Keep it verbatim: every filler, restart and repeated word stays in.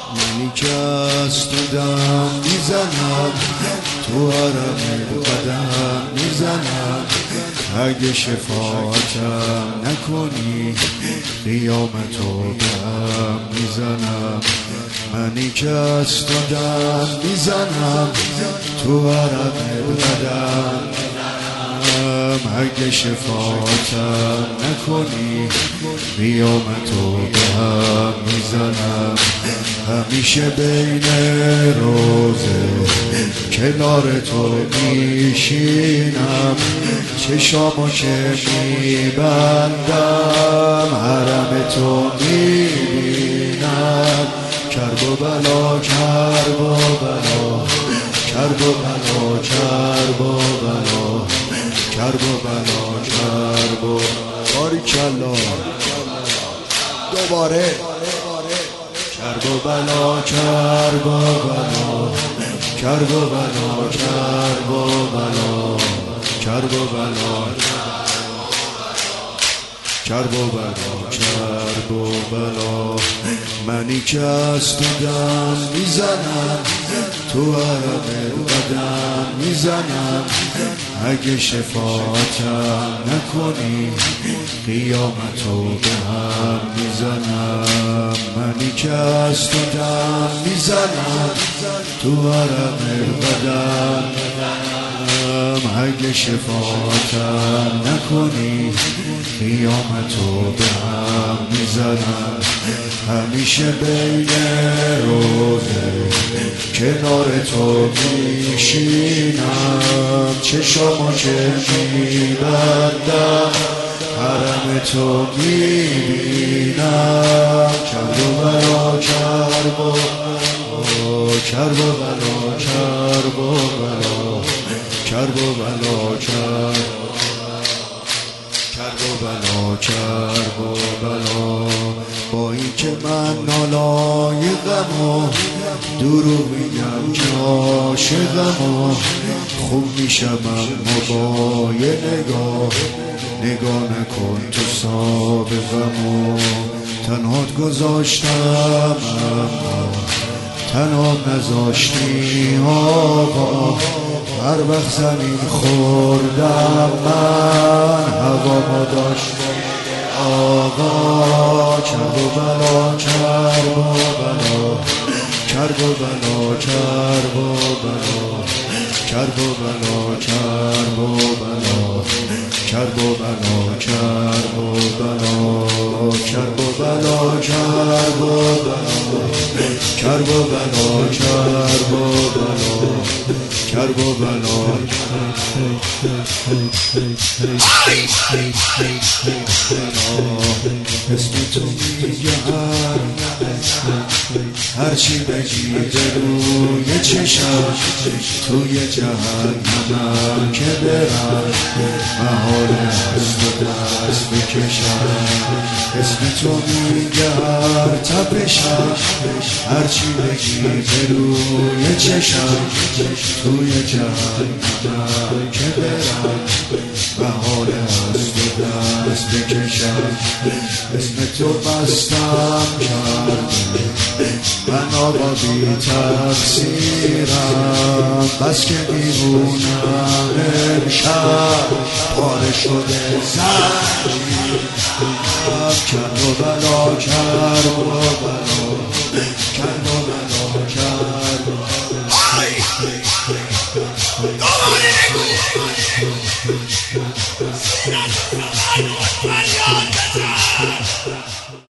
منی که از تو دم میزنم، تو حرم قدم میزنم، اگه شفاعتم نکنی قیامتو بهم میزنم. منی که از تو دم میزنم، تو حرم قدم اگه شفاعتم نکنی قیامتو بهم میزنم. همیشه بین روزه کنار تو میشینم، چشامو که میبندم حرم تو میبینم. کرب و بلا کرب و بلا کرب و بلا کرب و بلا کرب و بلا کرب و باریکلا دوباره کرب و بلا کرب و بلا کرب و بلا کرب و بلا کرب و بلا کرب و بلا کرب و بلا. منی که از تو دم میزنم، تو حرم قدم میزنم، اگه شفاعتم نکنی قیامتو بهم میزنم. منی که از تو دم میزنم، تو حرم قدم اگه شفاعتم نکنی قیامتو بهم میزنم. همیشه بین روزه کنار تو میشینم، چشامو که میبندم حرم تو میبینم. کرب و بلا کرب و کرب و بلا کرب و بلا کرب و بلا کرب کرب و بلا کرب و بلا. با این که من نالای غم و دروغ میگم که عاشقم و خوب میشم اما با یه نگاه نگاه نکن تو سابقم و تنهات گذاشتم اما تنها نذاشتی آقا. هر وقت زمین خوردم من هوامو داشتم آقا. کرب و بلا کرب و بلا کرب و بلا کرب و بلا کرب و بلا کرب و بلا کرب و بلا کرب و بلا کرب و بلا کرب و بلا کرب و بلا کرب و بلا کرب و بلا. اسم تو میگم هرچی بگی روی چشم، توی جهنمم که برم محال از تو دست بکشم. اسم تو میگم تپشم هرچی بگی روی چشم، توی جهنمم که برم محال از تو دست بکشم. اسم تو بستم کرده من آقا بی تقصیرم، بس که دیوونم امشب پاره شده زنجیرم. کرب و بلا کرب و بلا کرب و بلا کرب و بلا.